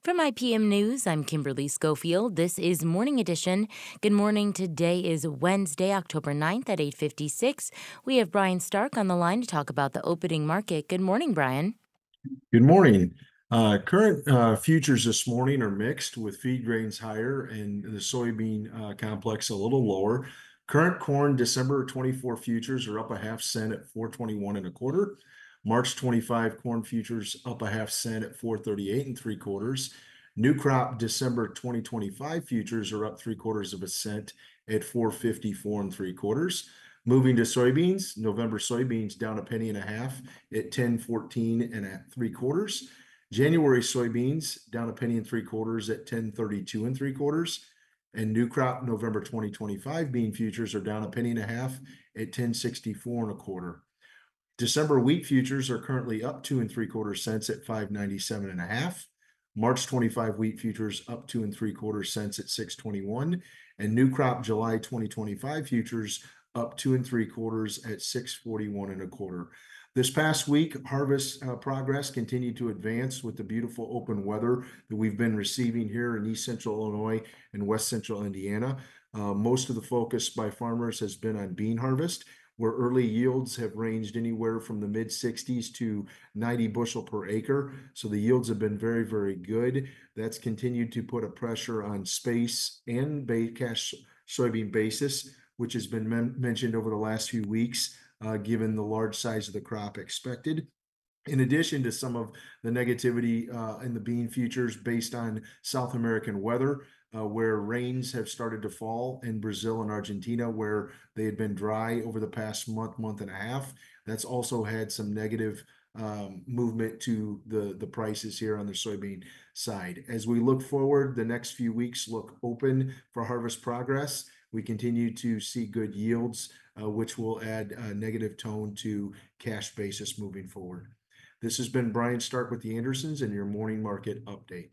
From IPM News, I'm Kimberly Schofield. This is Morning Edition. Good morning. Today is Wednesday, October 9th at 8:56. We have Brian Stark on the line to talk about the opening market. Good morning, Brian. Good morning. Current futures this morning are mixed with feed grains higher and the soybean complex a little lower. Current corn December 24 futures are up a half cent at 421 and a quarter. March 25 corn futures up a half cent at 438 and three quarters. New crop December 2025 futures are up 3/4 of a cent at 454 and three quarters. Moving to soybeans, November soybeans down a penny and a half at 10.14 and at three quarters. January soybeans down a penny and three quarters at 10.32 and three quarters. And new crop November 2025 bean futures are down a penny and a half at 10.64 and a quarter. December wheat futures are currently up 2 3/4 cents at 597 and a half. March 25 wheat futures up 2 3/4 cents at 621, and new crop July 2025 futures up 2 3/4 at 641 and a quarter. This past week, harvest progress continued to advance with the beautiful open weather that we've been receiving here in East Central Illinois and West Central Indiana. Most of the focus by farmers has been on bean harvest, where early yields have ranged anywhere from the mid 60s to 90 bushel per acre. So the yields have been very, very good. That's continued to put a pressure on space and cash soybean basis, which has been mentioned over the last few weeks, given the large size of the crop expected. In addition to some of the negativity in the bean futures based on South American weather, where rains have started to fall in Brazil and Argentina, where they had been dry over the past month and a half. That's also had some negative movement to the prices here on the soybean side. As we look forward, the next few weeks look open for harvest progress. We continue to see good yields, which will add a negative tone to cash basis moving forward. This has been Brian Stark with the Andersons and your morning market update.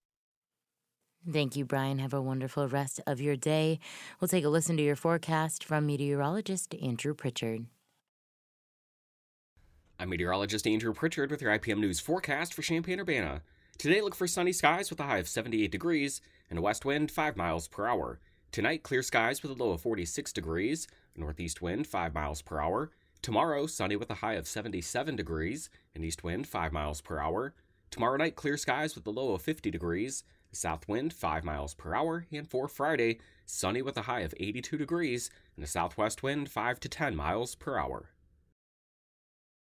Thank you, Brian. Have a wonderful rest of your day. We'll take a listen to your forecast from meteorologist Andrew Pritchard. I'm meteorologist Andrew Pritchard with your IPM News forecast for Champaign-Urbana. Today, look for sunny skies with a high of 78 degrees and a west wind 5 miles per hour. Tonight, clear skies with a low of 46 degrees, northeast wind 5 miles per hour. Tomorrow, sunny with a high of 77 degrees, and east wind 5 miles per hour. Tomorrow night, clear skies with a low of 50 degrees, south wind 5 miles per hour. And for Friday, sunny with a high of 82 degrees, and a southwest wind 5 to 10 miles per hour.